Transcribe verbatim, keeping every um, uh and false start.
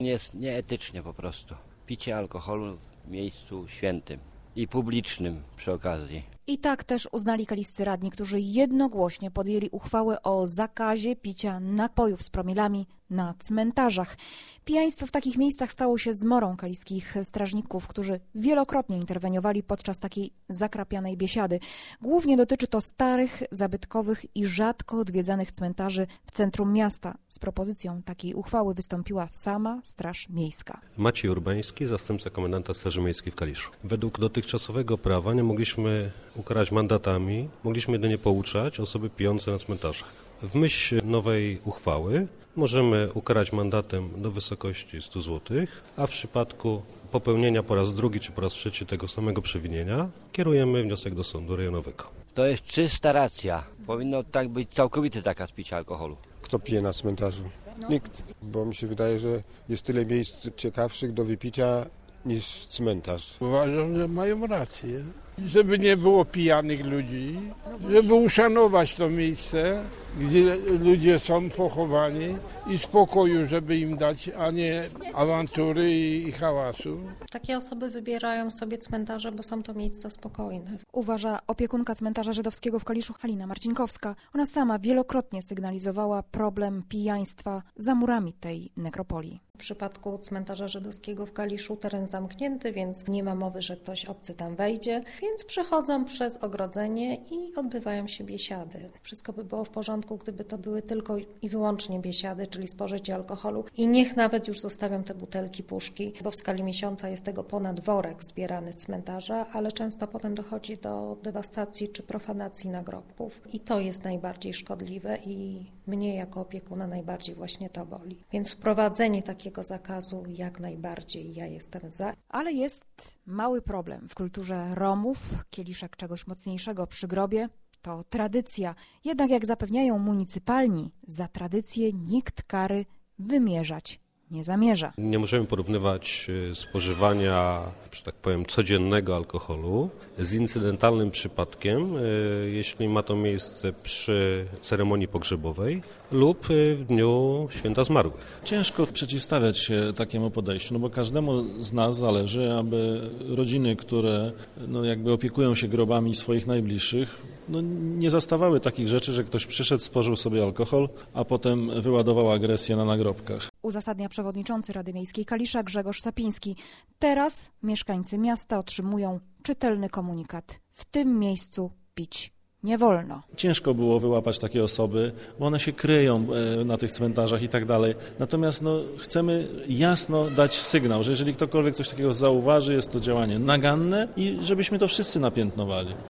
Jest nieetycznie po prostu. Picie alkoholu w miejscu świętym i publicznym przy okazji. I tak też uznali kaliscy radni, którzy jednogłośnie podjęli uchwałę o zakazie picia napojów z promilami na cmentarzach. Pijaństwo w takich miejscach stało się zmorą kaliskich strażników, którzy wielokrotnie interweniowali podczas takiej zakrapianej biesiady. Głównie dotyczy to starych, zabytkowych i rzadko odwiedzanych cmentarzy w centrum miasta. Z propozycją takiej uchwały wystąpiła sama Straż Miejska. Maciej Urbański, zastępca komendanta Straży Miejskiej w Kaliszu. Według dotychczasowego prawa nie mogliśmy ukarać mandatami, mogliśmy jedynie pouczać osoby pijące na cmentarzach. W myśl nowej uchwały możemy ukarać mandatem do wysokości stu złotych, a w przypadku popełnienia po raz drugi czy po raz trzeci tego samego przewinienia kierujemy wniosek do sądu rejonowego. To jest czysta racja. Powinno tak być całkowity zakaz picia alkoholu. Kto pije na cmentarzu? Nikt, bo mi się wydaje, że jest tyle miejsc ciekawszych do wypicia niż cmentarz. Uważam, że mają rację. Żeby nie było pijanych ludzi, żeby uszanować to miejsce, gdzie ludzie są pochowani i spokoju, żeby im dać, a nie awantury i hałasu. Takie osoby wybierają sobie cmentarze, bo są to miejsca spokojne. Uważa opiekunka cmentarza żydowskiego w Kaliszu Halina Marcinkowska. Ona sama wielokrotnie sygnalizowała problem pijaństwa za murami tej nekropolii. W przypadku cmentarza żydowskiego w Kaliszu teren zamknięty, więc nie ma mowy, że ktoś obcy tam wejdzie, więc przechodzą przez ogrodzenie i odbywają się biesiady. Wszystko by było w porządku, gdyby to były tylko i wyłącznie biesiady, czyli spożycie alkoholu i niech nawet już zostawią te butelki, puszki, bo w skali miesiąca jest tego ponad worek zbierany z cmentarza, ale często potem dochodzi do dewastacji czy profanacji nagrobków i to jest najbardziej szkodliwe i mnie jako opiekuna najbardziej właśnie to boli. Więc wprowadzenie takiego zakazu jak najbardziej ja jestem za. Ale jest mały problem. W kulturze Romów kieliszek czegoś mocniejszego przy grobie to tradycja. Jednak jak zapewniają municypalni, za tradycję nikt kary wymierzać nie zamierza. Nie możemy porównywać spożywania, że tak powiem, codziennego alkoholu z incydentalnym przypadkiem, jeśli ma to miejsce przy ceremonii pogrzebowej lub w dniu święta zmarłych. Ciężko przeciwstawiać się takiemu podejściu, no bo każdemu z nas zależy, aby rodziny, które no jakby opiekują się grobami swoich najbliższych, no nie zastawały takich rzeczy, że ktoś przyszedł, spożył sobie alkohol, a potem wyładował agresję na nagrobkach. Uzasadnia przewodniczący Rady Miejskiej Kalisza Grzegorz Sapiński. Teraz mieszkańcy miasta otrzymują czytelny komunikat. W tym miejscu pić nie wolno. Ciężko było wyłapać takie osoby, bo one się kryją na tych cmentarzach i tak dalej. Natomiast no, chcemy jasno dać sygnał, że jeżeli ktokolwiek coś takiego zauważy, jest to działanie naganne i żebyśmy to wszyscy napiętnowali.